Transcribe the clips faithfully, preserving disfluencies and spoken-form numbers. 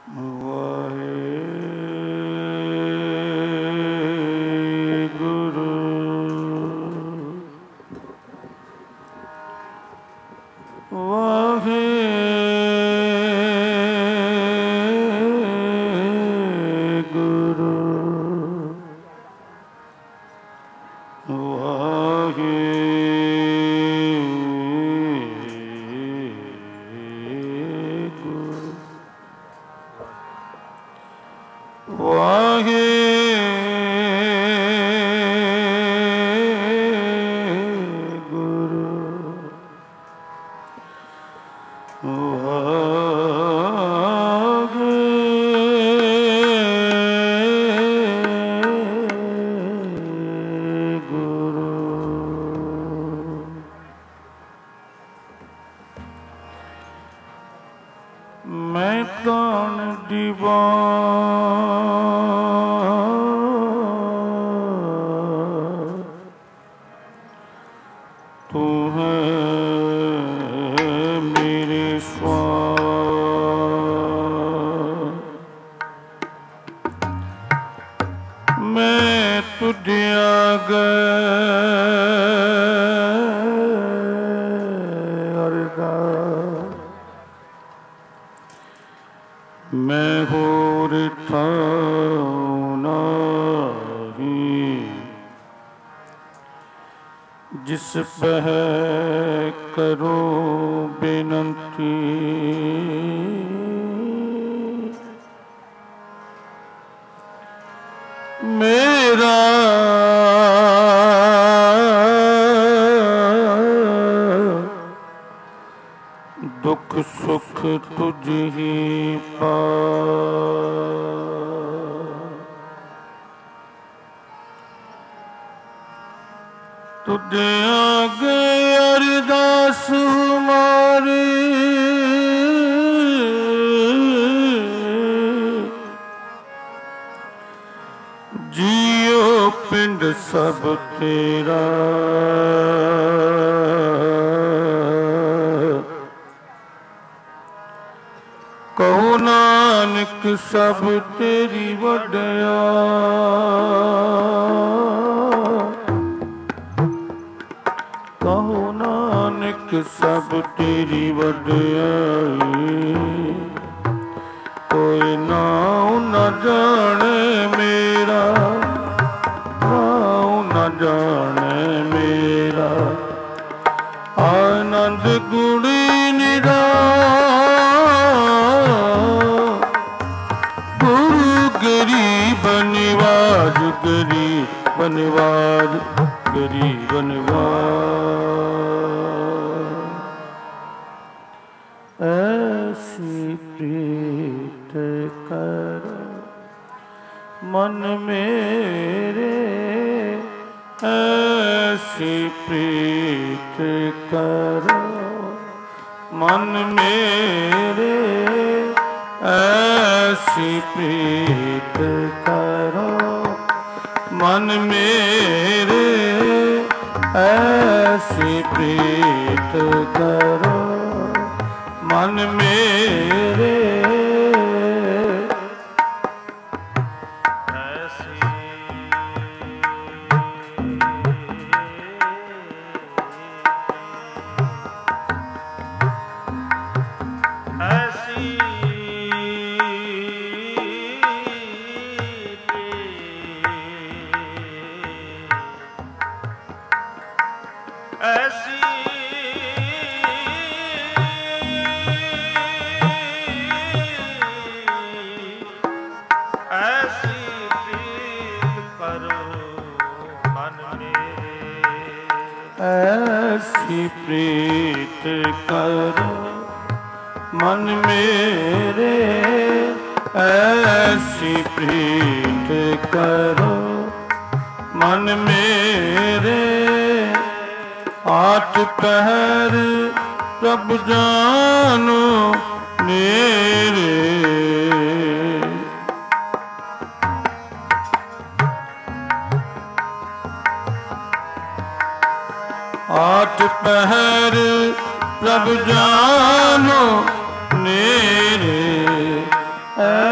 Uh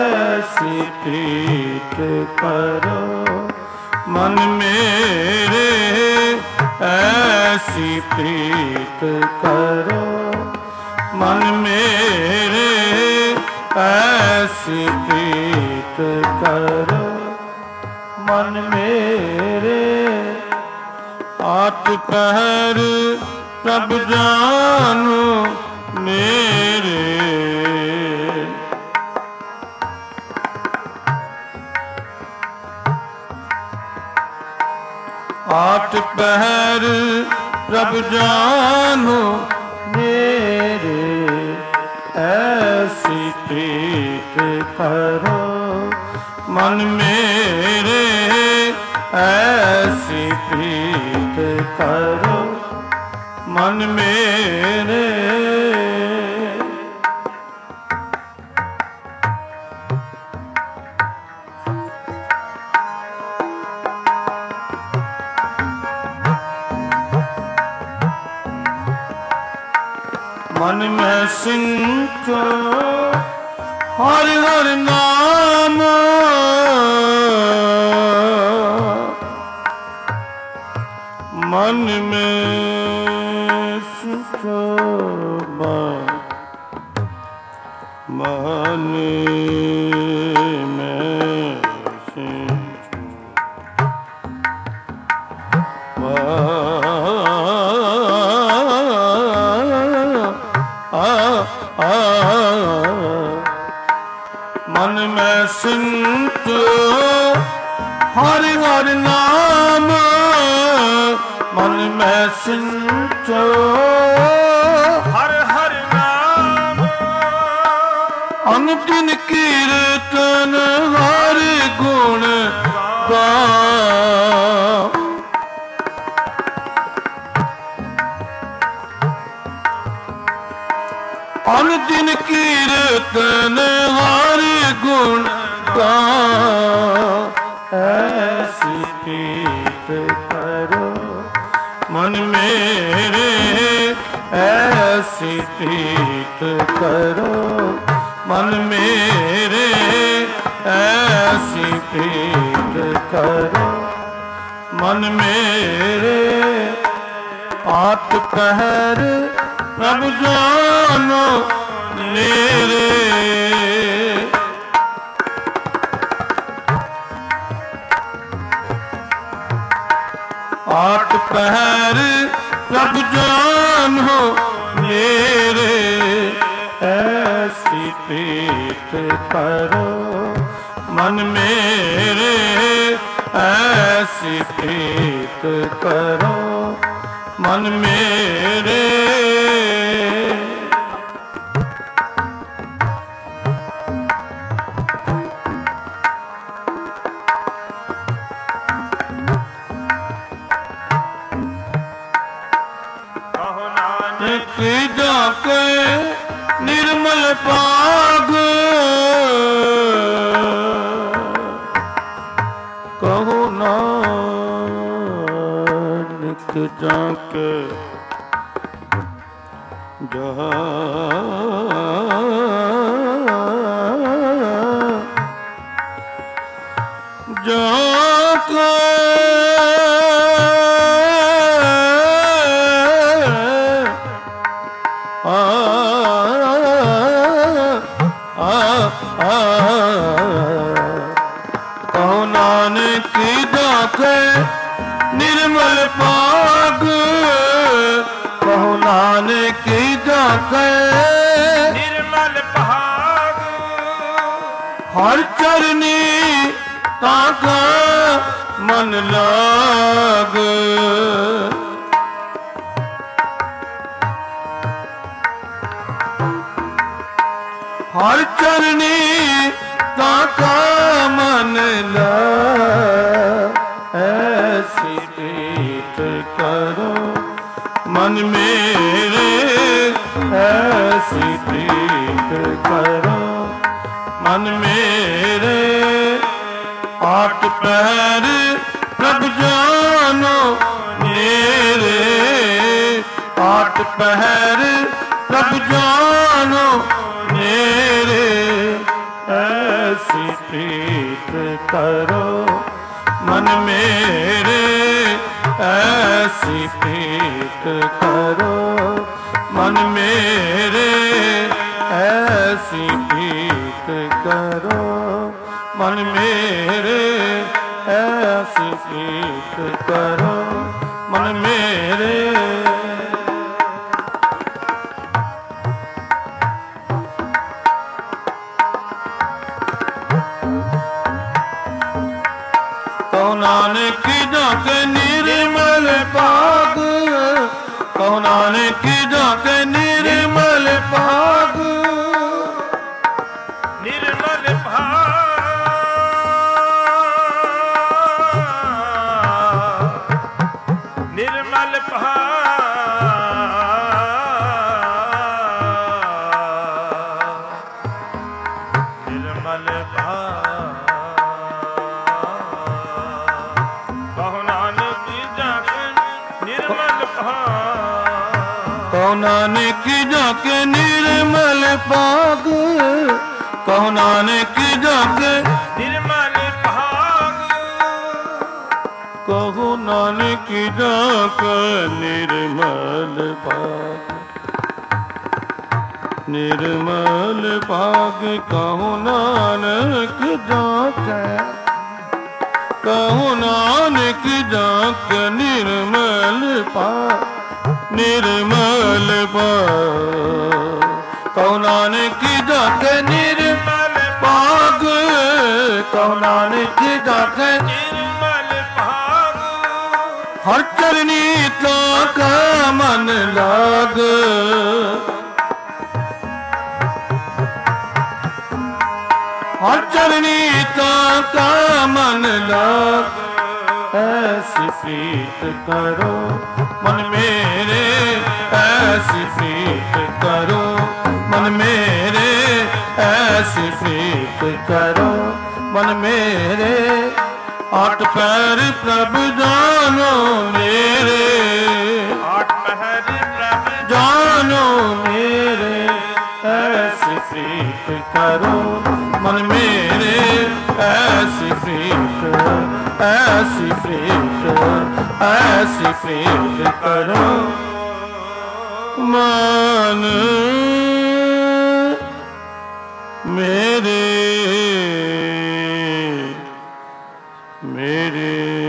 प्रीत करो मन मेरे, ऐसी प्रीत करो मन मेरे, ऐसी प्रीत करो मन मेरे। आठ पहर प्रभ जानो मेरे, आठ पहर प्रभ जानो मेरे, ऐसी प्रीत करो मन मेरे, ऐसी प्रीत करो मन मेरे। मन में सिंचो हर हर नाम, मन में सिंचो मन में सिंचो मन में सिंचो हरि हरि नाम, मन में सिंचो हर हर नाम। अनदिन कीर्तन हर गुण गाओ, अनदिन कीर्तन हर गुण गाओ। ऐसी प्रीत करो मन मेरे, ऐसी प्रीत करो मन मेरे, ऐसी प्रीत करो मन मेरे। आठ पहर प्रभ जानो मेरे, आठ पहर प्रभ जानो मेरे, ऐसी प्रीत करो मन मेरे, ऐसी प्रीत करो मन मेरे। नानक जाके निर्मल पाग, कहो नानक जाके जाके कहो नानक जाके निर्मल पाग, कहो नानक जाके निर्मल पाग। हर चरनी ताका मन लाग, हर चरनी ताका मन लाग। ऐसी प्रीत करो मन मेरे, ऐसी प्रीत करो मन मेरे। आठ पहर प्रभ जानो मेरे, आठ पहर प्रभ जानो मेरे, ऐसी प्रीत करो मन मेरे ऐसी प्रीत करो मन मेरे ऐसी प्रीत करो मन मेरे ऐसी प्रीत करो मन मेरे। कहो नानक जाके निर्मल पाग कहो नानक जाके निर्मल पाग निर्मल भाग निर्मल भाग निर्मल भाग कहो नानक जाके निर्मल भाग कहो नानक जाके निर्मल पाग कहो नानक जाके निर्मल भाग कहो नानक जाके निर्मल पाग निर्मल पाग कहो नानक जाके कहो नानक जाके निर्मल पाग निर्मल पाग कहो नानक जाके निर्मल पाग कहो नानक जाके निर्मल भाग हर चरनी तो का मन लाग हर चरनी तो का मन लाग ऐसी प्रीत करो मन मेरे ऐसी प्रीत करो मन मेरे ऐसी प्रीत करो मन मेरे। आठ पैर प्रभु जानो मेरे आठ पहर प्रभु जानो मेरे ऐसी प्रीत करो मन मेरे ऐसी प्रीत ऐसी प्रीत ऐसी प्रीत करो मन मेरे मेरे।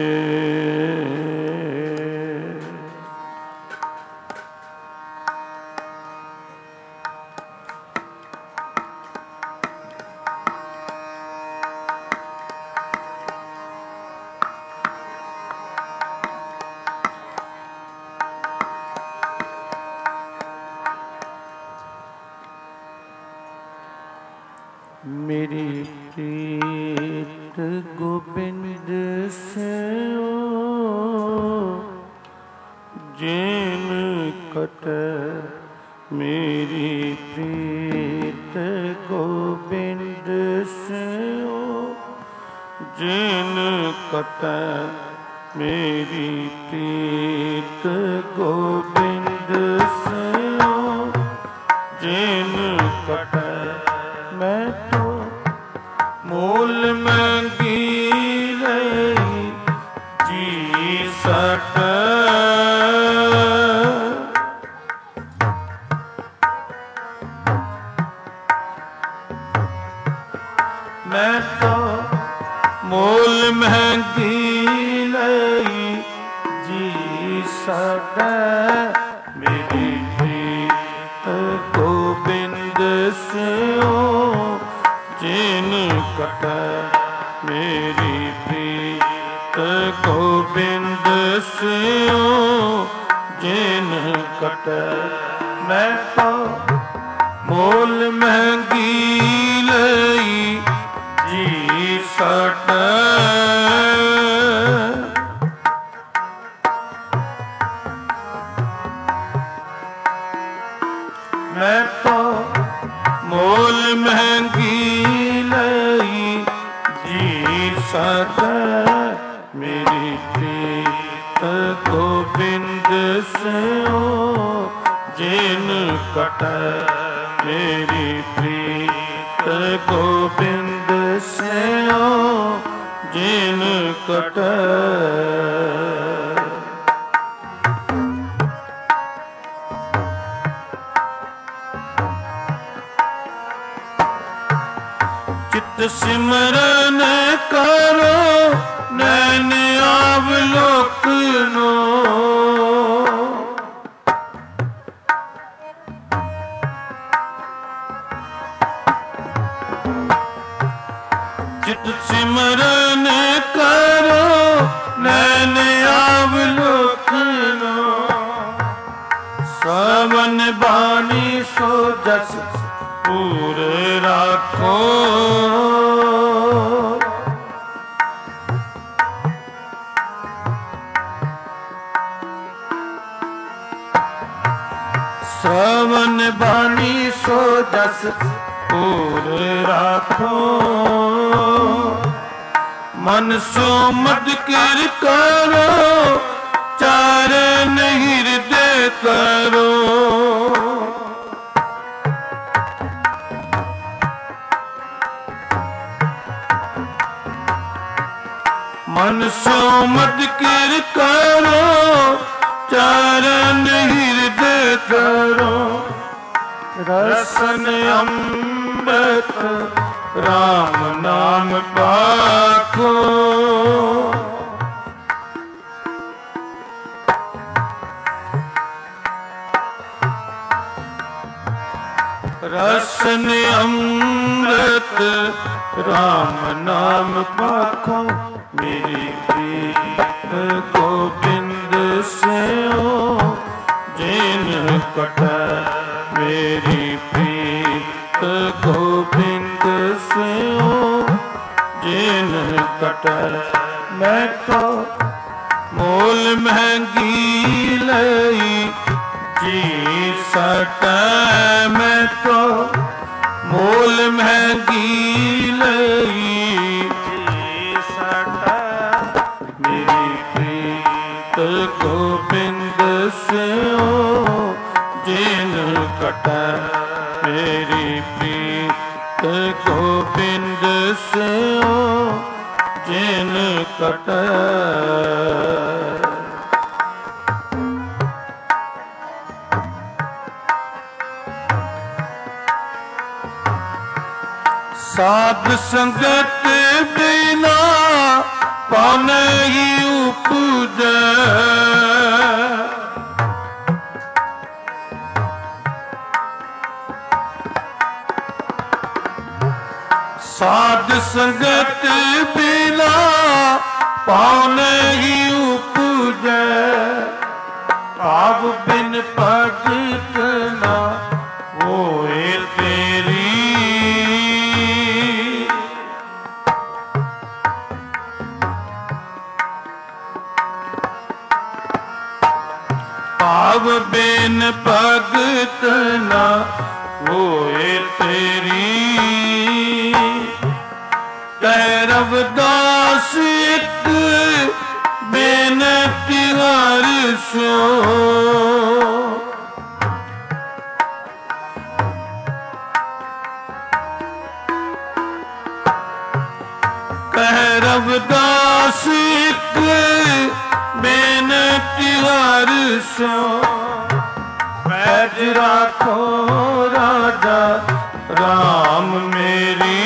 मेरी प्रीत गोबिंद से जिन कट मेरी प्रीत गोबिंद से जिन कट मेरी प्रीत गोबिंद से जिन कट मैं तो मूल मंगी रही जी सट मैं तो मूल महंगी लई जी सट मेरी प्रीत गोबिंद से जिन कट मेरी प्रीत गोबिंद से जिन कट मैं तो मोल महंगी लई जी सट मैं तो मोल महंगी लई जी सट मेरी प्रीत गोबिंद से जिन कट मेरी प्रीत गोबिंद से ਜਿਨ ਕਟੈ। ਚਿਤ ਸਿਮਰਨ ਕਰੋ ਨੈਣ ਆਵਲੋਕਨੋ। ਚਿਤ ਸਿਮਰਨ ਕਰੋ ਨੈਣ ਆਵਲੋਕਨੋ। ਸਵਨ ਬਾਣੀ ਸੋ ਜਸ ਪੂਰੇ ਰਾਖੋ। ਸਵਨ ਬਾਣੀ ਸੋ ਜਸ ਪੂਰੇ ਰਾਖੋ। ਮਨ ਸੋ ਮਦ ਕਿਰ ਕਰੋ ਚਾਰਨ ਹਿਰਦੇ ਕਰੋ। ਮਨ ਸੋ ਮਦ ਕਿਰ ਕਰੋ ਚਾਰਨ ਹਿਰਦੇ ਕਰੋ। ਰਸਨ ਅੰਮ੍ਰਿਤ ਰਾਮ ਨਾਮ ਪਾਖੋ। ਰਸਨ ਅੰਮ੍ਰਿਤ ਰਾਮ ਨਾਮ ਪਾਖੋ। ਮੇਰੀ ਪ੍ਰੀਤ ਗੋਬਿੰਦ ਸਿਓ ਜਿਨ ਕਟੈ। ਮੇਰੀ ਪ੍ਰੀਤ ਗੋਬਿੰਦ ਸਿਓ ਜਿਨ ਕਟੈ। ਮੈਂ ਤੋ ਮੋਲ ਮਹਿੰਗੀ ਲਈ ਜੀ ਸਕੈ। ਮੈਂ ਤੋ ਮੋਲ ਮਹਿੰਗੀ ਲਈ ਜੀ ਸਕੈ। ਮੇਰੀ ਪ੍ਰੀਤ ਗੋਬਿੰਦ ਸਿਓ ਜਿਨ ਕਟੈ। ਮੇਰੀ ਪ੍ਰੀਤ ਗੋਬਿੰਦ ਸਿਓ ਜਿਨ ਕਟੈ। ਸਾਧ ਸੰਗਤ ਬਿਨਾ ਪਉ ਨਹੀਂ ਉਪਜੈ। ਸਾਧ ਸੰਗਤ ਬਿਨਾ ਪਉ ਨਹੀਂ ਉਪਜੈ। ਭਾਵ ਬਿਨ ਭਗਤ ਨਾ ਹੋਏ ਤੇਰੀ। ਭਾਵ ਬਿਨ ਭਗਤ ਨਾ ਹੋਏ ਤੇਰੀ। ਕਹਿ ਰਵਿਦਾਸ ਇੱਕ ਬੇਨਤੀ ਹਰਿ ਸੋ। ਕਹਿ ਰਵਿਦਾਸ ਇੱਕ ਬੇਨਤੀ ਹਰਿ ਸੋ। ਪੈਜ ਰਾਖੋ ਰਾਜਾ ਰਾਮ ਮੇਰੀ।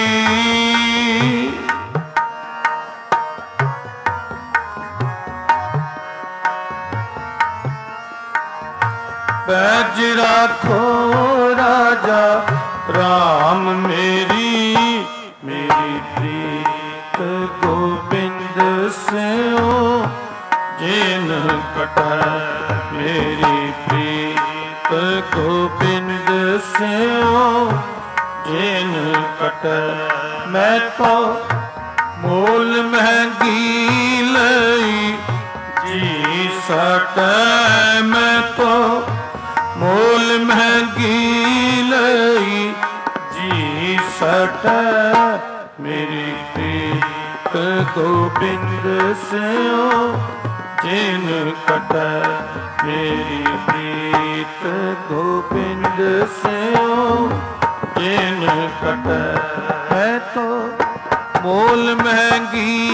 ਪੈਜ ਰਾਖੋ ਰਾਜਾ ਰਾਮ ਮੇਰੀ। ਮੇਰੀ ਪ੍ਰੀਤ ਗੋਬਿੰਦ ਸਿਓ ਜਿਨ ਕਟੈ। ਮੇਰੀ ਪ੍ਰੀਤ ਗੋਬਿੰਦ ਸਿਓ ਜਿਨ ਕਟੈ। ਮੈਂ ਤੋ ਮੋਲ ਮਹਿੰਗੀ ਲਈ ਜੀ ਸਕੈ। ਮੈਂ ਤੋ ਮੋਲ ਮਹਿੰਗੀ ਲਈ ਜੀ ਸਕੈ। ਮੇਰੀ ਪ੍ਰੀਤ ਗੋਬਿੰਦ ਸਿਓ ਜਿਨ ਕਟੈ। ਮੇਰੀ ਪ੍ਰੀਤ ਗੋਬਿੰਦ ਸਿਓ ਜਿਨ ਕਟੈ। ਹੈ ਤੋ ਮੋਲ ਮਹਿੰਗੀ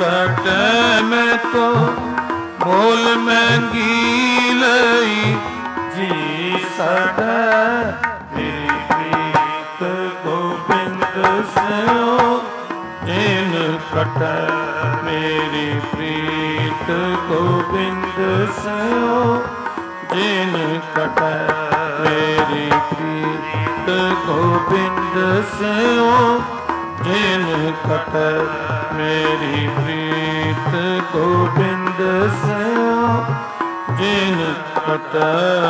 सटै मैं तो मोल महंगी लई जी सटै मेरी प्रीत गोबिंद स्यो जिन कटै मेरी प्रीत गोबिंद स्यो जिन कटै मेरी प्रीत गोबिंद स्यो जिन कटै मेरी प्रीत गोबिंद स्यो जिन कटै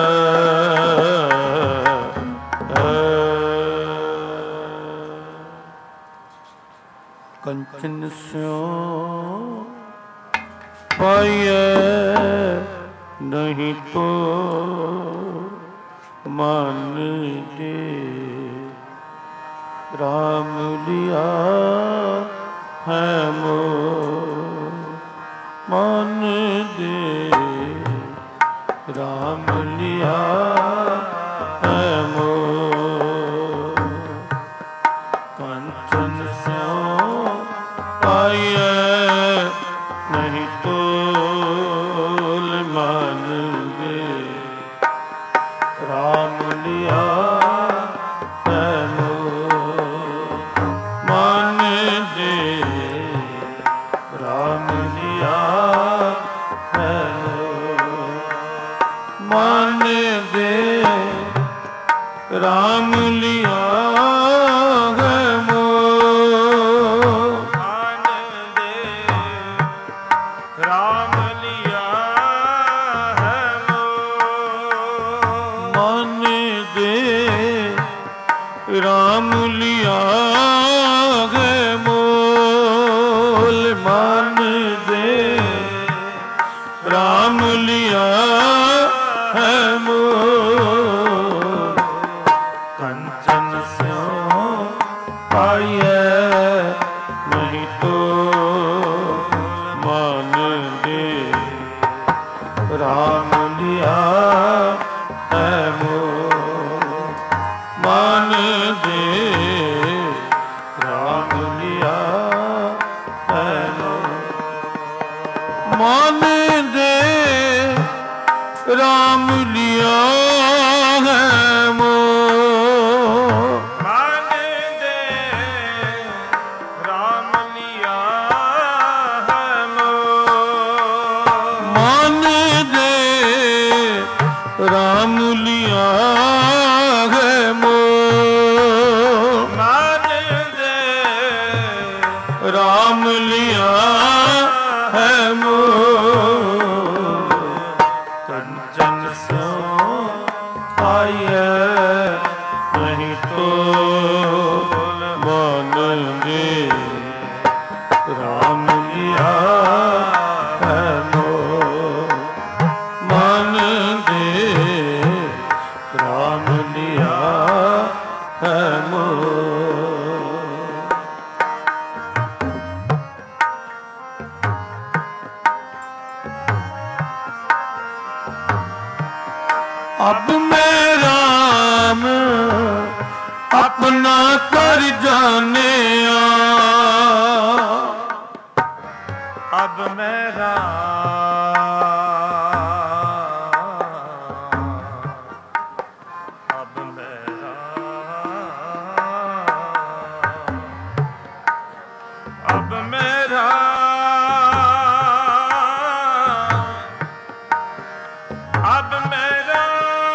कंचन स्यो पाइए नहीं तो मान दे राम लिया है मो मान दे राम लिया है मो कंचन स्यो पाइए नहीं तो मान दे राम लिया है मो मान दे राम लिया है मो मान दे राम लिया है मो मान दे राम लिया है मो मान दे राम लिया है मोल मान दे राम लिया है मोल कंचन स्यो पाइए नहीं तो मान दे राम लिया है मोल मान दे राम लिया है मोल मान दे राम लिया है मोल मान दे राम लिया है मो मान दे राम लिया है मोल मान दे राम लिया है मोल कंचन स्यो पाइए नहीं तो मान दे राम लिया है मोल मान दे राम लिया है मोल अब मैं राम अपना कर जाने अब मेरा अब मेरा अब मेरा अब मेरा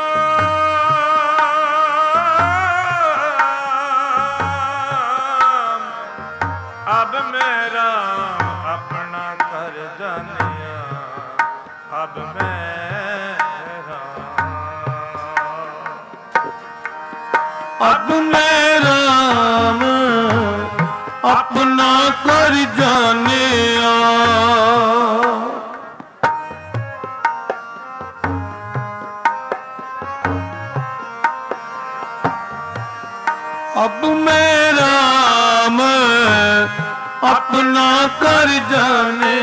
अब मेरा अपना कर जानिया अब मेरा अब मैं राम अपना कर जाने अब मैं राम अपना कर जाने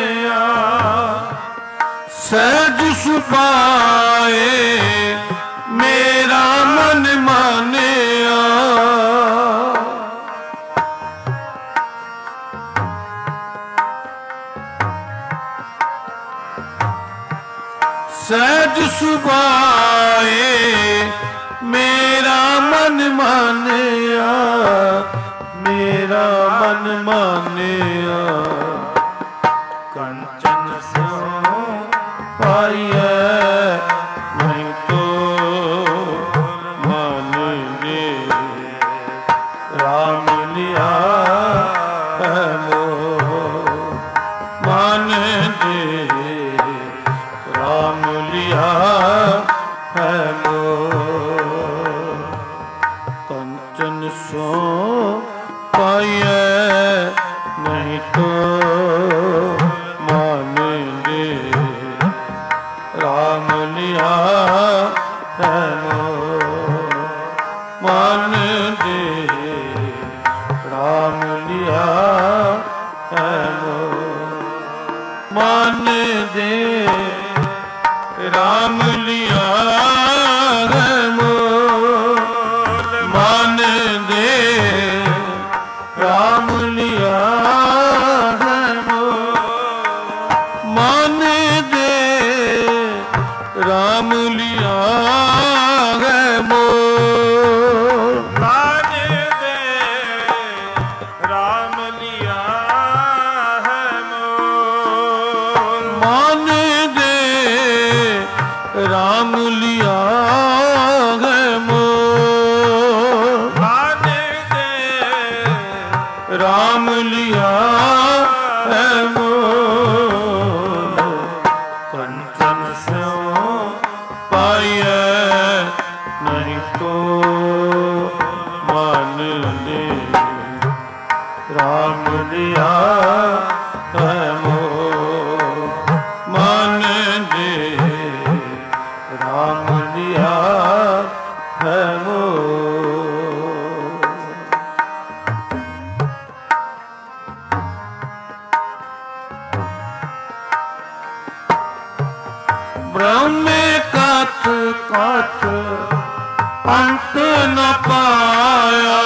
सहज सुपाए मेरा मन माने ਅਰਜ ਸੁਭਾਏ ਮੇਰਾ ਮਨ ਮਾਨਿਆ, ਮੇਰਾ ਮਨ ਮਾਨਿਆ। ਕੰਚਨ ਸਿਉ ਪਾਈਐ ਨਹੀਂ ਤੋਲ ਮਨ ਦੇ, ਰਾਮ ਲਿਆ ਹੈ ਮੋਹ ਮਨ ਦੇ, ਰਾਮ ਲਿਆ ਹੈ ਮੋਹ। ਕੰਚਨ ਸੋ ਪਾਈਐ ਨਹੀਂ ਤੋ ਮਨ ਦੇ, ਰਾਮ ਲਿਆ ਹੈ ਮੋਹ ਮਨ ਦੇ, ਰਾਮ ਲਿਆ ਹੈ ਮੋਹ ਮਨ ਦੇ, ਰਾਮ ਲਿਆ ਹੈ ਮੋਹ ਮਨ ਦੇ, ਰਾਮ ਲਿਆ ਹੈ ਮੋਹ ਮਨ ਦੇ, ਰਾਮ ਲਿਆ ਹੈ ਮੋਹ ਮਨ ਦੇ, ਰਾਮ ਲਿਆ ਹੈ ਮੋਹ ਮਨ ਦੇ, ਰਾਮ ਲਿਆ ਹੈ ਮੋਹ ਮਨ ਦੇ, ਰਾਮ ਲਿਆ ਹੈ ਮੋਹ। ਕੰਚਨ ਸਿਉ ਪਾਈਐ ਨਹੀਂ ਤੋ ਮਨ ਦੇ, ਰਾਮ ਲਿਆ ਹੈ ਮੋਹ ਮਨ ਦੇ, ਰਾਮ ਲਿਆ ਹੈ ਮੋਹ। ਬ੍ਰਹਮੇ ਕਥ ਕਥ ਅੰਤ ਨ ਪਾਇਆ,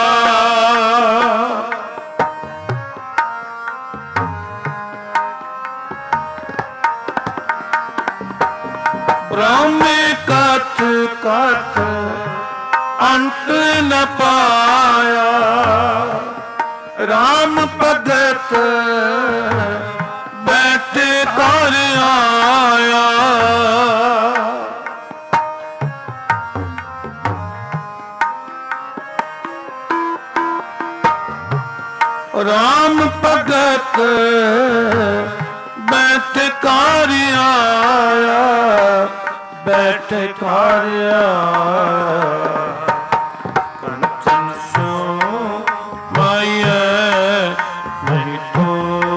ਬ੍ਰਹਮੇ ਕਥ ਕਥ ਅੰਤ ਨ ਪਾਇਆ, ਰਾਮ ਭਗਤ ਬੈਠੇ ਕਰ ਆਇਆ, ਰਾਮ ਭਗਤ ਬੈਠ ਕਰ ਆਇਆ, ਬੈਠ ਕਰ ਆਇਆ। ਕੰਚਨ ਸੋ ਮਾਈਐ ਨਹੀਂ ਤੋ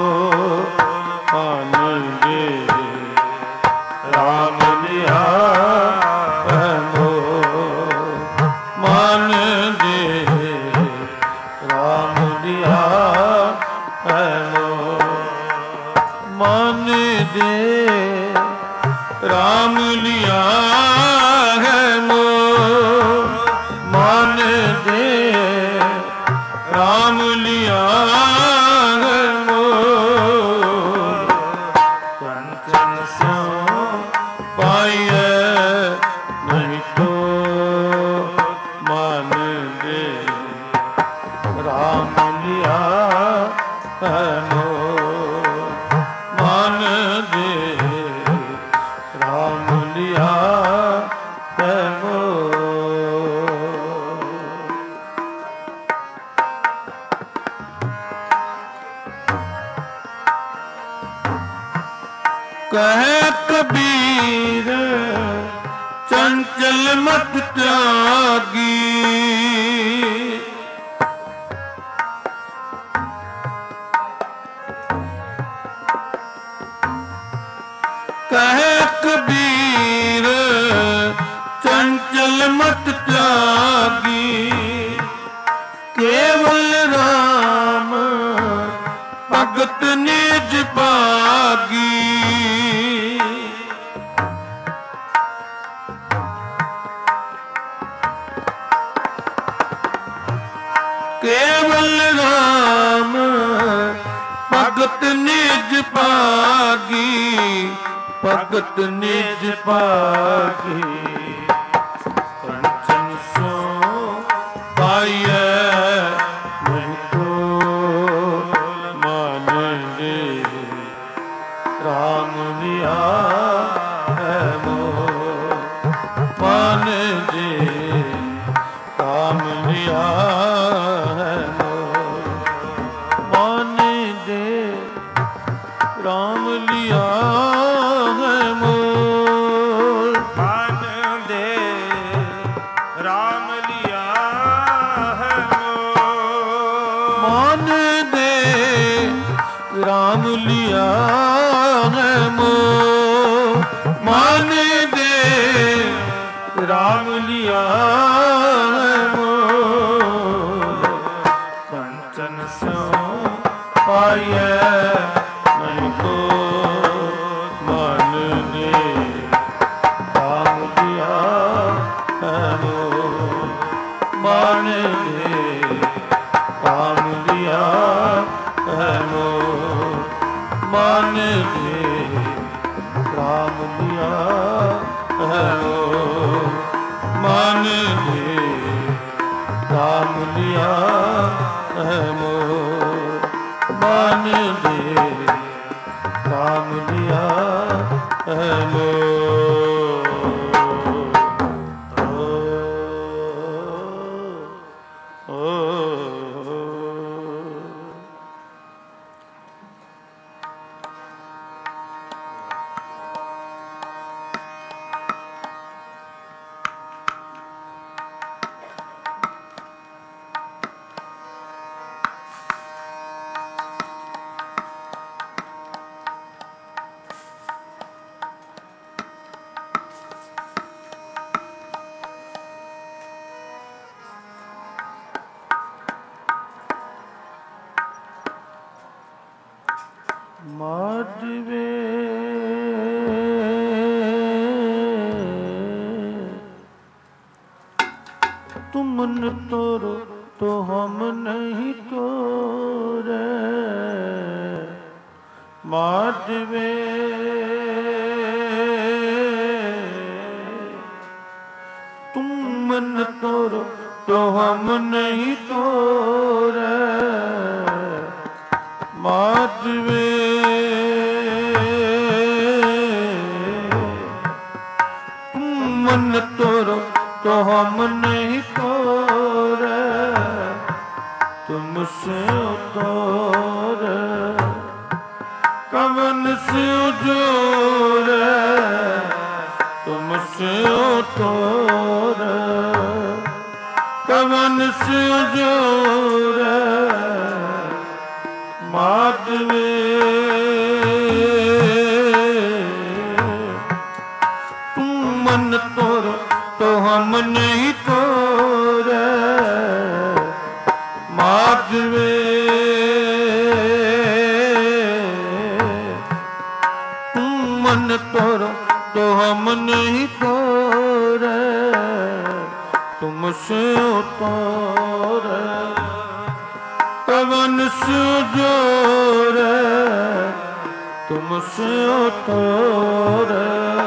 ਮਨ ਦੇ, ਰਾਮ ਲਿਆ ਹੈ ਮੋਹ ਮਨ ਦੇ, ਰਾਮ ਲਿਆ ਹੈ ਮੋਹ ਮਨ ਦੇ, ਰਾਮ ਲਿਆ ਹੈ ਮੋਹ ਮਨ ਦੇ, ਰਾਮ ਲਿਆ ਹੈ ਮੋਹ। ਕੰਚਨ ਸਿਉ ਪਾਈਐ ਨਹੀਂ ਤੋ ਮਨ ਦੇ, ਰਾਮ ਲਿਆ ਹੈ ਮੋਹ ਮਨ ਦੇ, ਰਾਮ ਲਿਆ ਹੈ ਮੋਹ। ਕਹੈ ਕਬੀਰ ਚੰਚਲ ਮਤ ਤਿਆਗੀ, ਕਹੈ ਕਬੀਰ ਚੰਚਲ ਮਤ ਤਿਆਗੀ, ਕੇਵਲ ਰਾਮ ਭਗਤ ਨਿਜ ਭਾਗੀ। ਕੇਵਲ ਰਾਮ ਭਗਤ ਨਿਜ ਭਾਗੀ, ਭਗਤ ਨਿਜ ਭਾਗੀ ਕੰਚਨ ਸੋ ਪਾਈਐ ਨਹੀਂ ਕੋਲ ਮਨ ਦੇ ਰਾਮ ਲਿਆ ਹੈ ਮੋਹ ਮਨ ਦੇ ਰਾਮ ਲਿਆ ਹੈ ਮੋਹ ਮਨ ਦੇ ਰਾਮ ਲਿਆ ਹੈ ਮੋਲ ਮਨ ਦੇ ਰਾਮ ਲਿਆ ਹੈ ਮੋਲ ਮਨ ਦੇ ਰਾਮ ਲਿਆ ਹੈ ਮੋਲ ਮਨ ਦੇ ਰਾਮ ਲਿਆ ਹੈ ਮੋਲ ਕੰਚਨ ਸੋ ਪਾਈਐ ਨਹੀਂ ਕੋ ਮਨ ਦੇ ਰਾਮ ਲਿਆ ਹੈ ਮੋਲ ਮਨ ਦੇ ਰਾਮ ਲਿਆ ਹੈ ਮੋਲ ਮਨ ਦੇ ਰਾਮ ਲਿਆ ਹੈ ਮੋਲ ਮਨ ਦੇ ਰਾਮ ਲਿਆ ਹੈ ਮੋਲ ਮਨ ਦੇ ਰਾਮ ਲਿਆ ਹੈ ਮੋਲ ਮਾਧਵੇ ਤੁਮਨ ਤੋਰੋ ਤੋ ਹਮ ਨਹੀਂ ਤੋਰੇ ਮਾਧਵੇ ਤੁਮਨ ਤੋਰੋ ਤੋ ਹਮ ਨਹੀਂ ਤੋਰੇ ਮਾਧਵੇ ਮਨ ਤੋਰੋ ਤੋ ਹਮ ਨਹੀਂ ਤੋਰੇ ਤੁਮ ਸੇ ਤੋਰੇ ਕਵਨ ਸੇ ਜੋਰੇ ਤੁਮ ਸੇ ਤੋਰੇ ਕਵਨ ਸੇ ਜੋਰੇ ਮਾਧਵੇ ਤੂੰ ਮਨ ਤੋਰੋ ਤੋ ਹਮ ਨਹੀਂ ਤੋਰੇ ਮਾਧਵੇ ਤੂੰ ਮਨ ਤੋਰੋ ਤੋ ਹਮ ਨਹੀਂ ਤੋਰੇ ਤੁਮ ਸੇ ਤੋਰੇ ਕਵਨ ਸੇ ਜੋਰੇ ਤੁਮ ਸੇ ਤੋਰੇ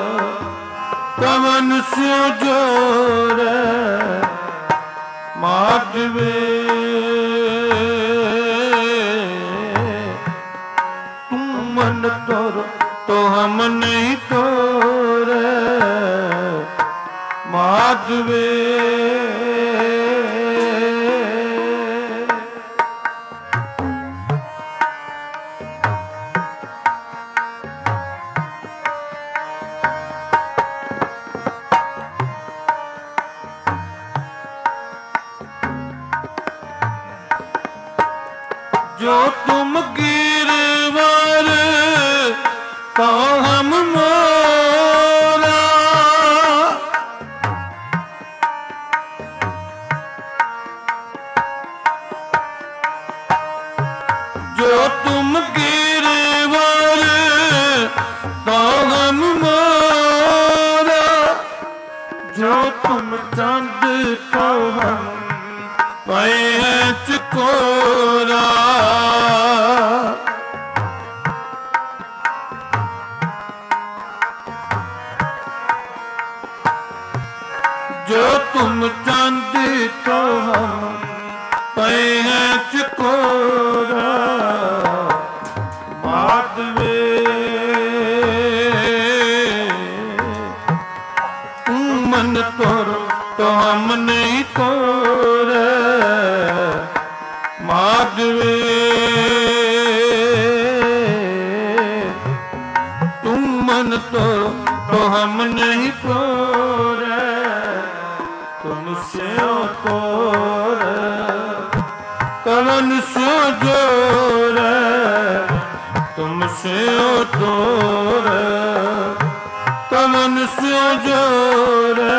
ਕਵਨ ਸੇ ਜੋਰੇ ਮਾਧਵੇ ਤੂੰ ਮਨ ਤੋਰੋ ਤੋ ਹਮ ਨਹੀਂ ਤੋਰੇ ਮਾਧਵੇ जो तुम गिरवर तो हम मोरा जो तुम गिरवर तो हम मोरा जो तुम चंद तो हम पैच कोरा तुम चांदी तो हम पे हैं चकोरा माधवे मन तोरो तो हम नहीं तोरे माधवे तुम मन तोरो तो हम नहीं तोरे तुमसे तोरे कवन से जोरे तुमसे तोरे कवन से जोरे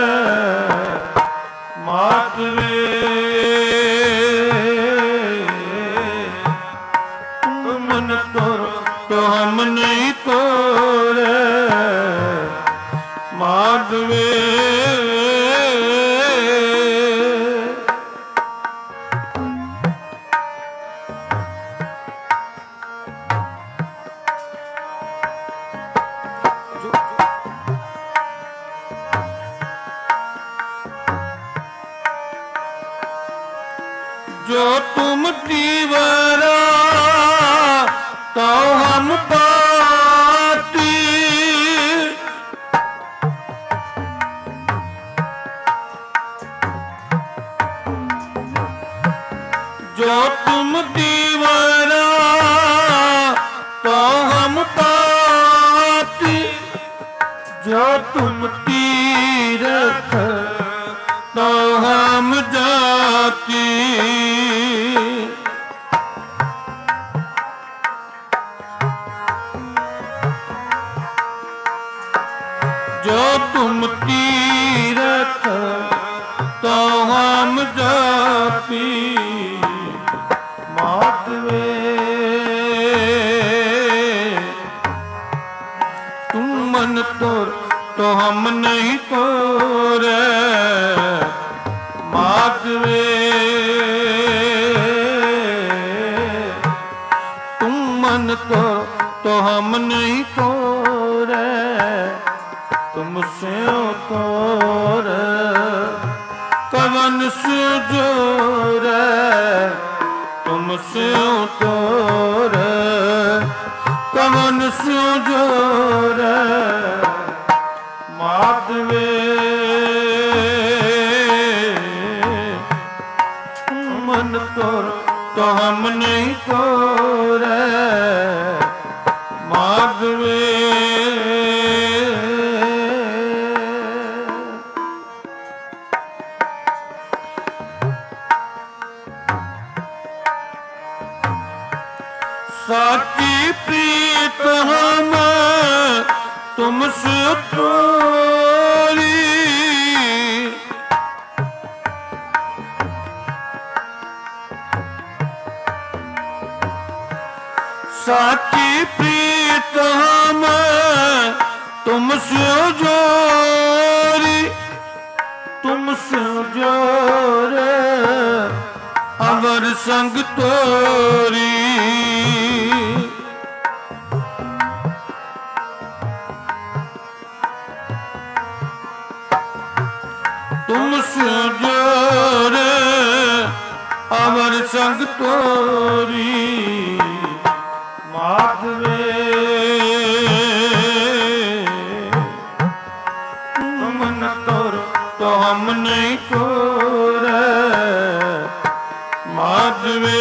मातवे मन तोरो तो हम नहीं तोरे माधवे जो तुम दीवारा तो हम पाती जो तुम दीवारा तो हम पाती जो तुम तीरथ तो हम जाती जो तुम तीरथ तो हम जाती माधवे तुम मन तोर तो हम नहीं तोरे माधवे तुम मन तोर तो हम नहीं तोरे तुमसे तोर कवन से जोर तुमसे तोर कवन से जोर माधवे मन तोर तो हम नहीं तोरे माधवे साची प्रीत हम तुमसे तोरी साची प्रीत हम तुमसे जोरी तुमसे जोरे अवर संग तोरी तुमसे जोरे अवर संग तोरी माधवे मन तोर तो हम नहीं तोरे माधवे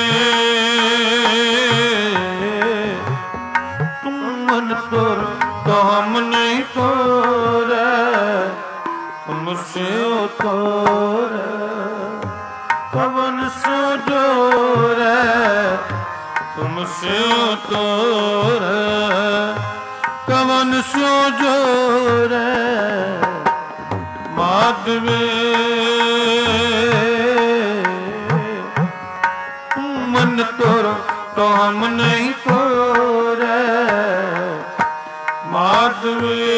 तुम मन तोर तो हम नहीं तोरे तुमसे तोर कवन से जोर तुमसे तोर कवन से जोर माधवे मन तोर तो हम नहीं तोरे माधवे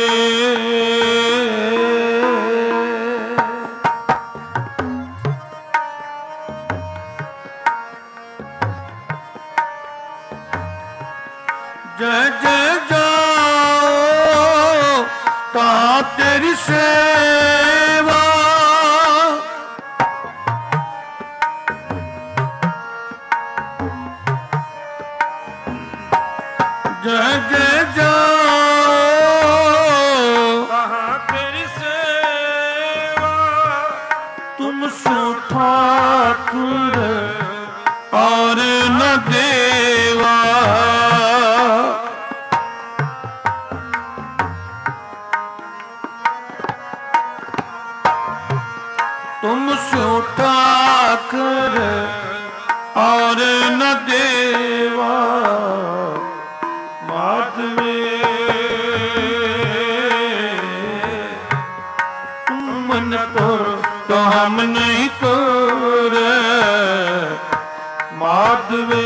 जय जय जाओ कहाँ तेरी सेवा सहज जाओ कहाँ तेरी सेवा तुम सो ठाकुर और न देवा। तुम सो ठाकुर और न देवा माधवे। तुम मन तोर तो हम नहीं तोर माधवे।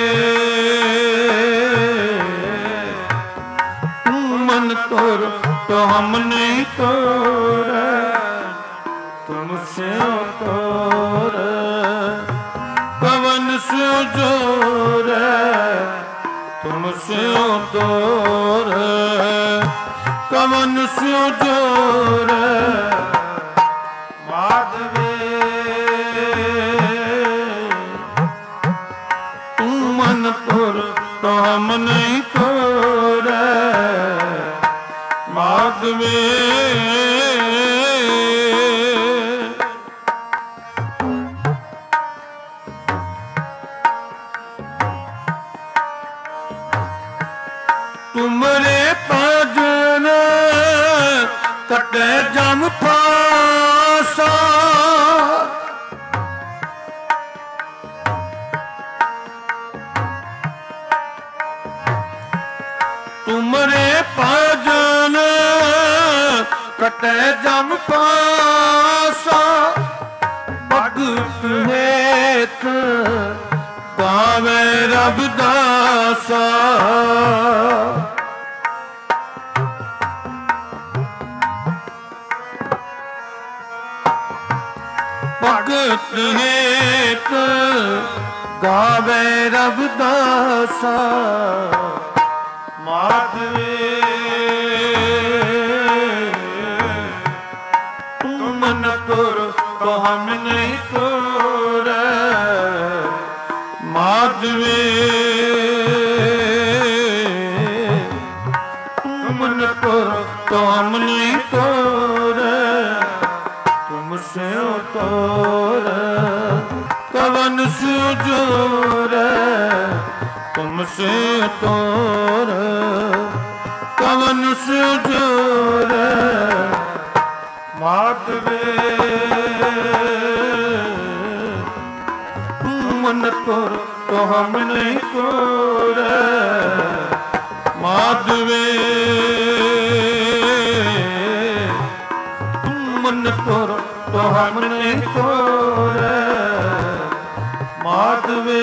तुम मन तोर तो हम नहीं तोर तुमसे तोर कवन से जोर तुमसे तोर कवन से जोर माधवे। तुम मन तोर तो हम नहीं तोर माधवे। तुमरे भजन कटे जम फासा तुमरे भजन कटे जम फासा। भगत हेत गावे रबदासा भगत हेत गावे रबदासा माधवे। तुम मन तोर तो हम नहीं तोर माधवे। तुम मन तोर तो हम नहीं तोर तुमसे तोर कवन से जोर तुमसे तोर कवन से जोर माधवे। तुम मन तोर तो हम नहीं तोर माधवे। तुम मन तोर तो हम नहीं तोर माधवे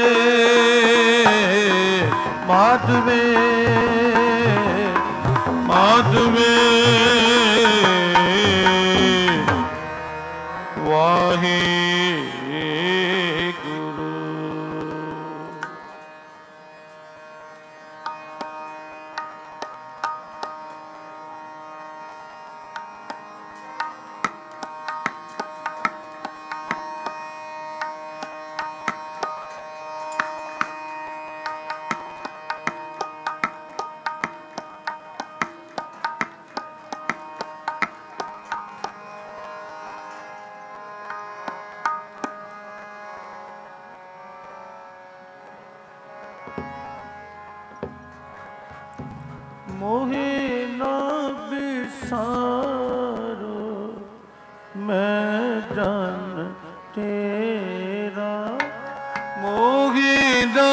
माधवे माधवे। वाहे गुरु। मोहे ना बिसारो मैं जान तेरा। मोहे ना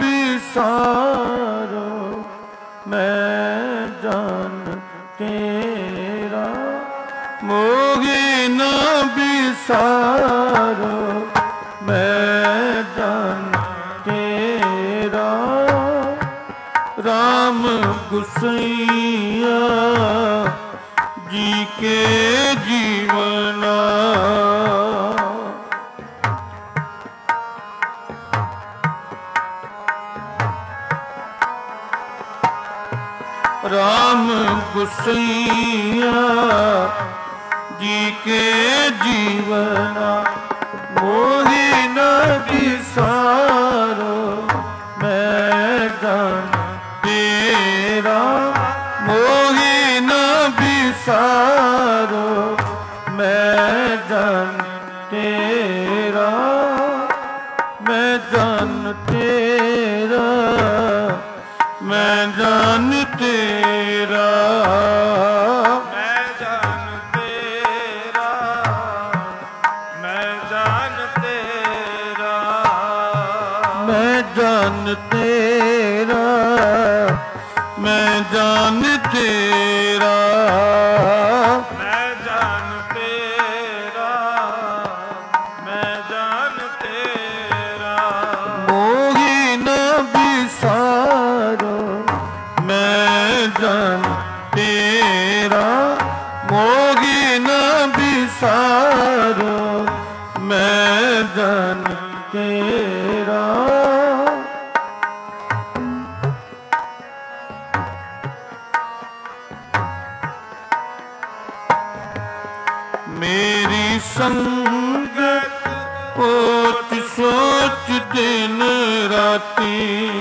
बिसारो मैं जान तेरा। मोहे ना बिसारो मैं जान तेरा। राम गुसैया जी के जीवना। राम गुसैया जी के जीवना। मोहि न बिसारो मैं जान तेरा। मैं जान तेरा, मैं जान तेरा, मैं जान तेरा, मैं जान तेरा, मैं जान तेरा, मैं जान तेरा, मैं जान तेरा, मैं जान तेरा, मोही न बिसारो, मैं जान तेरा, मोही न बिसारो, मैं जान तेरा। मेरी संगत सोच सोच दिन राती,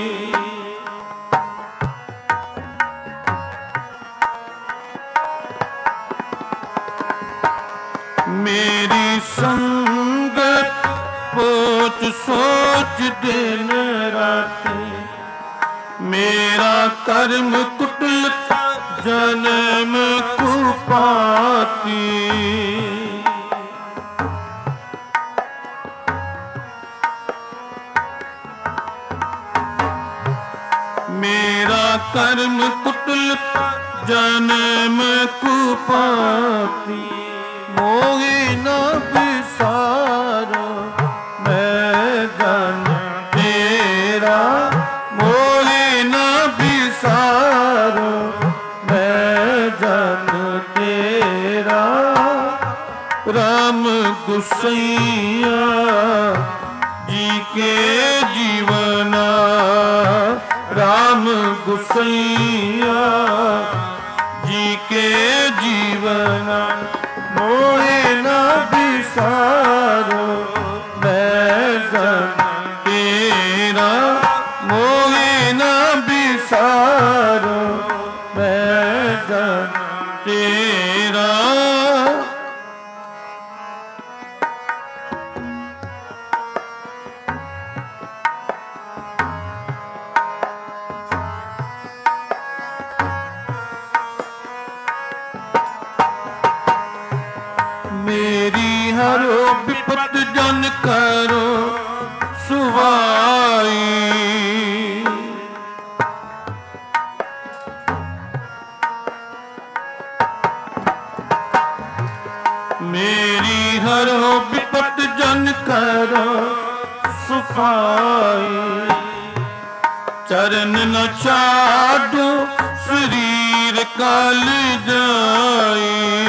मेरी संगत सोच सोच दिन राती, मेरा कर्म कुटिल जन्म कुपाती, मेरा कर्म कुटिल जन्म कुपाती, मोहे न बिसारो, मैं जान तेरा, मोहे न बिसारो, मैं जान तेरा। राम गुसैया जी के जीवना, राम गुसैया जी के जीवना, मोहे न बिसारो, मैं जान तेरा, मोहे न बिसारो, मैं जान तेरा। मेरी हरो विपत जन करो सुवाई, मेरी हरो विपत जन करो सुफाई, चरण न छाडो शरीर कल जाई,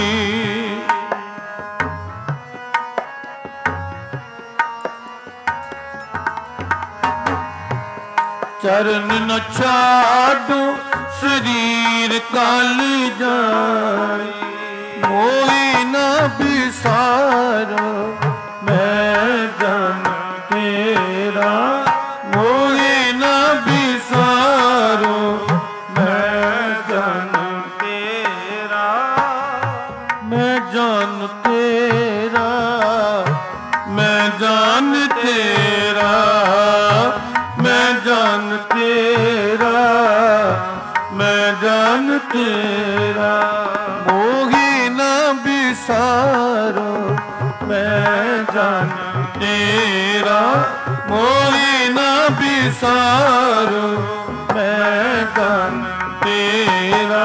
चरण न छाडो शरीर कल जाई, मोही न बिसारो, मैं जान तेरा, मोही न बिसारो, मैं जान तेरा, मैं जान तेरा, मैं जान तेरा, मैं जान तेरा, मैं जान तेरा, मोही न बिसारो, मैं जान तेरा, मोही न बिसारो, मैं जान तेरा।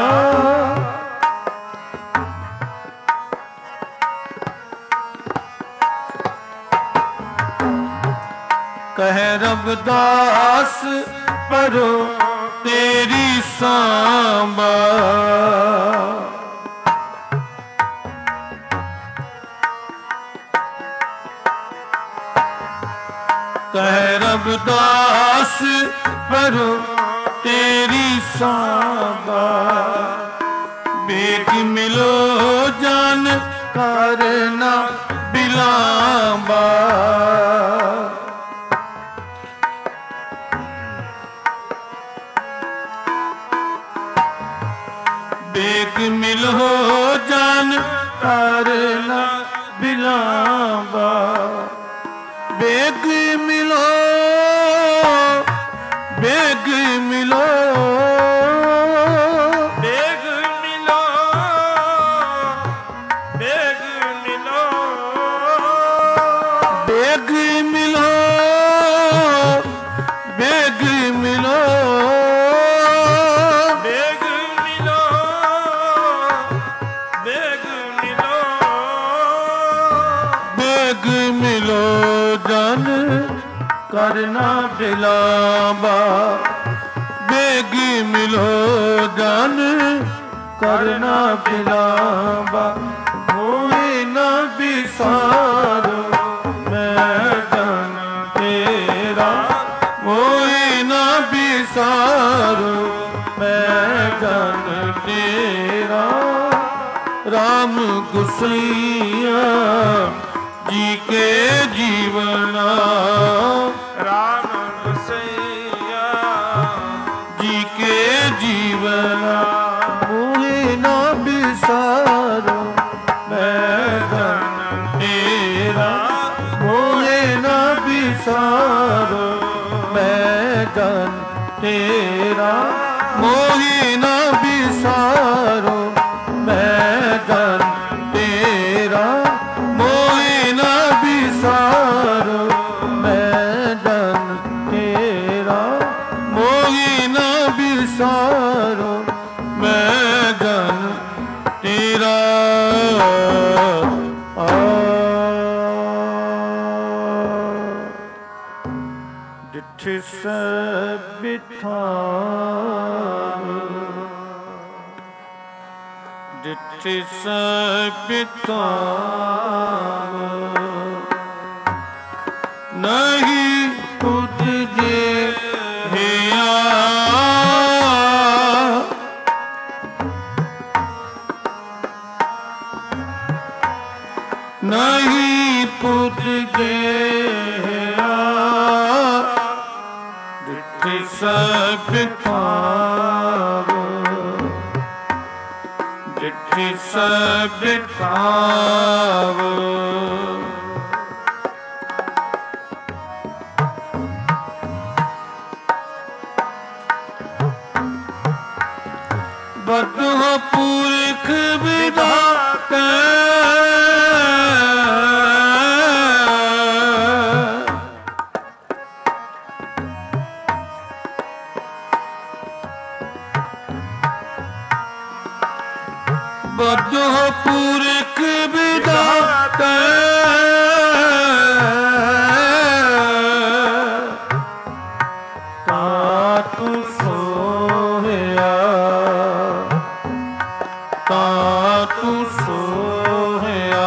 कह रविदास परो तेरी सांबा, कह रविदास परो तेरी सांबा, बेग मिलो जान करना बिलांबा, बेग मिलो जान करना बिलांबा, बेग मिलो करना बिलावा बेगी मिलो जन करना बिलावा होए न बिसारो मैं जन तेरा होए न बिसारो मैं जन तेरा राम गुसैया जी के जीवना राम गुसैया जी के जीवना मोहे न बिसारो मैं धन तेरा मोहे न बिसारो मैं धन तेरा मोहे न बिसारो मैं धन तेरा मोहे न बिसारो मैं धन तेरा मोहे न बिसारो मैं धन तेरा आ डिठ से बिठार डिठ से बिठार नहीं तुझे हिया नहीं तुझे हिया डिठ से बिठार डिठ से बिठार बदह पुरख विधाता बदह पुरख विधाता तातु सोया तातु सोया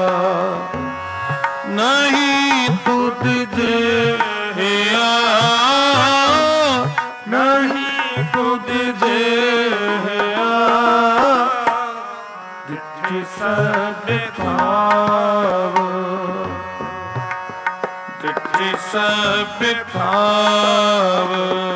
नहीं तुझे हिया नहीं तुझे हिया डिठ से बिठाव डिठ से बिठाव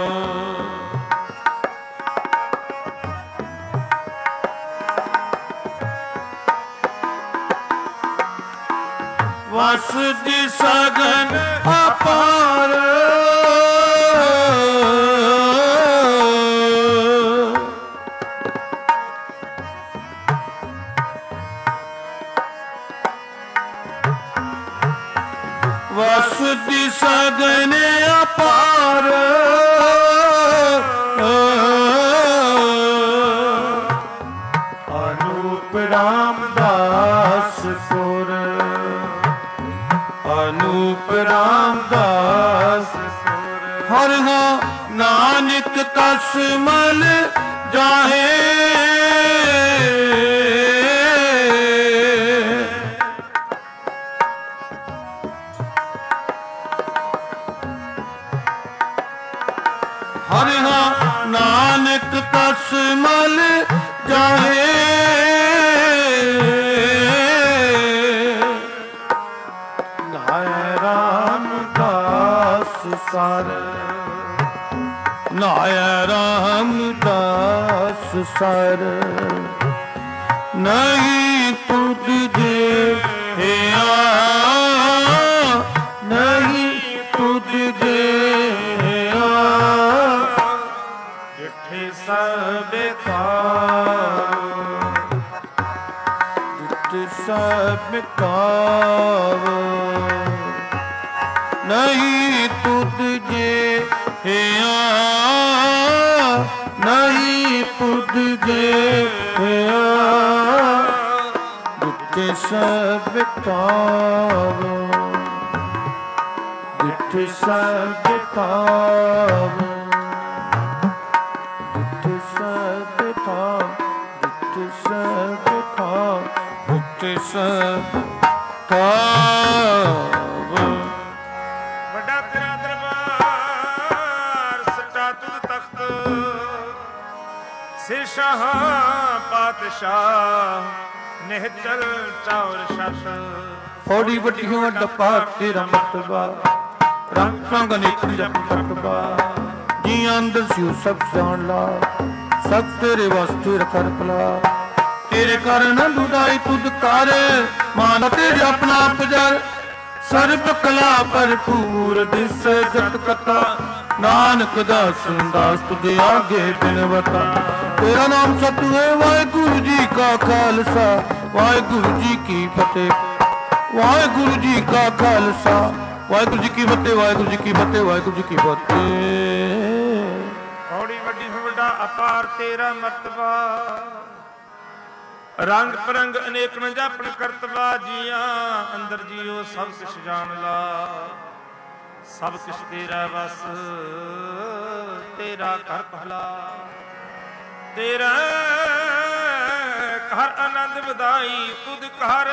वस दी सगन अपार वस दी सगन अपार अनूप रामदास पुर अनूप रामदास हर हो नानक तस मल जाहे हर हो नानक तस मल जाहे सर नाया रामदास सर नहीं तुझे हिया नहीं तुझे हिया डिठ से बिठाव डिठ से बिठाव नहीं तुझे हिया नहीं तुझे हिया डिठ से बिठाव डिठ ਸਭ ਥਾਮ ਜਿੱਥੇ ਸਭ ਥਾਮ ਜਿੱਥੇ ਸਭ ਥਾਮ ਜਿੱਥੇ ਸਭ ਥਾਮ। ਵੱਡਾ ਤੇਰਾ ਦਰਬਾਰ ਸੱਚਾ ਤੁਧ ਤਖਤ ਸਿਰ ਸ਼ਾਹ ਪਾਤਸ਼ਾਹ ਨਿਹਚਲ ਚੌਰ ਛਤ। ਥੋੜੀ ਵੱਡੀ ਹੋ ਡੱਪਾ ਤੇਰਾ ਮਰਤਬਾ ਰੰਗ ਰੰਗ ਨੇਤਰ ਜਪ ਤਕਬਾ। ਜੀ ਅੰਦਰ ਸਿਉ ਸਭ ਜਾਣ ਲਾ ਸਭ ਤੇਰੇ ਵਾਸਤੇ ਰਖਰ ਭਲਾ। ਤੇਰੇ ਕਾਰਨ ਦੁਦਾਈ ਤੁਧ ਕਰ ਮਾਨ ਤੇਰੇ ਆਪਣਾ ਪਜਰ। ਸਰਬ ਕਲਾ ਭਰਪੂਰ ਦਿਸ ਜਤ ਕਥਾ ਨਾਨਕ ਦਾਸ ਦਾਸ ਤੁਧ ਆਗੇ ਬਿਨਵਤਾ। ਤੇਰਾ ਨਾਮ ਸਤਿਗੁਰ ਵਾਹਿਗੁਰੂ ਜੀ ਕਾ ਖਾਲਸਾ ਵਾਹਿਗੁਰੂ ਜੀ ਕੀ ਫਤਿਹ। ਵਾਹਿਗੁਰੂ ਜੀ ਕਾ ਖਾਲਸਾ ਵਾਹਿਗੁਰੂ ਜੀ ਕੀ ਫਤਿਹ ਵਾਹਿਗੁਰੂ ਜੀ ਕੀ ਫਤਿਹ ਵਾਹਿਗੁਰੂ ਜੀ ਕੀ ਫਤਿਹ। ਹੌੜੀ ਵੱਡੀ ਵੱਡਾ ਅਪਾਰ ਤੇਰਾ ਮਰਤਬਾ ਰੰਗ ਪਰੰਗ ਅਨੇਕ ਨ ਜਾਪਣ ਕਰਤਬਾ। ਜੀਆਂ ਅੰਦਰ ਜੀਓ ਸਭ ਕੁਛ ਜਾਣ ਲਾ ਸਭ ਕੁਛ ਤੇਰਾ ਬਸ ਤੇਰਾ ਘਰ ਭਲਾ। ਤੇਰਾ ਘਰ ਆਨੰਦ ਵਧਾਈ ਤੁਧ ਘਰ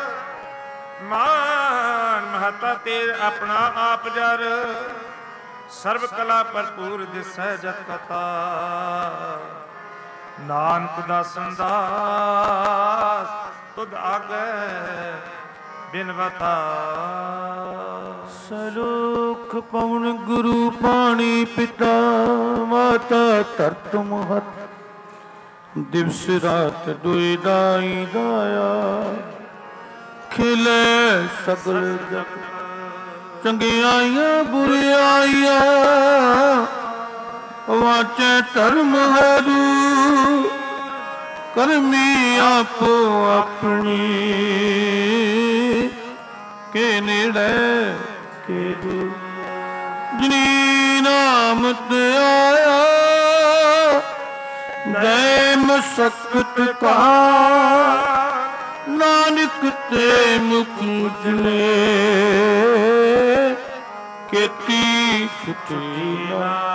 ਮਾਨ ਮਹਤਾ ਤੇਰ ਆਪਣਾ ਆਪ ਜਰ। ਸਰਬ ਕਲਾ ਭਰਪੂਰ ਦਿਸੈ ਜਤ ਕਥਾ ਨਾਨਕ ਦਾਸਨ ਦਾਸ ਤੁਧ ਆਗੇ ਬਿਨਵਤਾ। ਸਲੋਖ ਪਵਨ ਗੁਰੂ ਪਾਣੀ ਪਿਤਾ ਮਾਤਾ ਧਰਤ ਮਹਤ। ਦਿਵਸ ਰਾਤ ਦੁਇ ਦਾਈ ਦਾਇਆ ਖਿਲੇ ਸਗਲ ਜਗ। ਚੰਗਿਆਈਆਂ ਬੁਰਿਆਈਆਂ ਵਾਚੈ ਧਰਮ ਹਰੂ ਕਰਮੀ ਆਪੋ ਆਪਣੀ। ਕੇ ਨੇੜੇ ਕੇ ਦੂਰ ਜਿਨੀ ਨਾਮ ਤੇ ਆਇਆ ਗਏ ਮਸਕਤ ਕਾ। ਨਾਨਕ ਤੇ ਮੁਖ ਉਜਲੇ ਕੀਤੀ ਛੁਟੀ।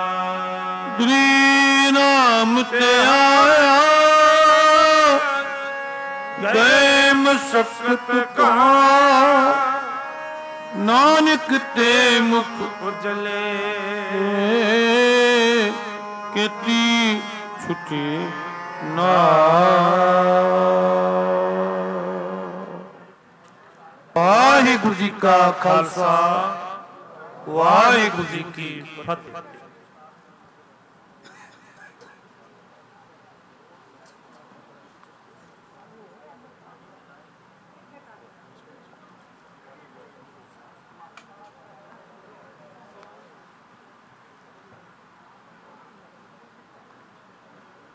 ਜਿਨੀ ਨਾਮ ਤੇ ਆਇਆ ਗਏ ਮਸਕਤ ਕਾ। ਨਾਨਕ ਤੇ ਮੁਖ ਉਜਲੇ ਕੀਤੀ ਛੁਟੀ ਨਾ। ਵਾਹਿਗੁਰੂ ਜੀ ਕਾ ਖਾਲਸਾ ਵਾਹਿਗੁਰੂ ਜੀ ਕੀ ਫਤਿਹ।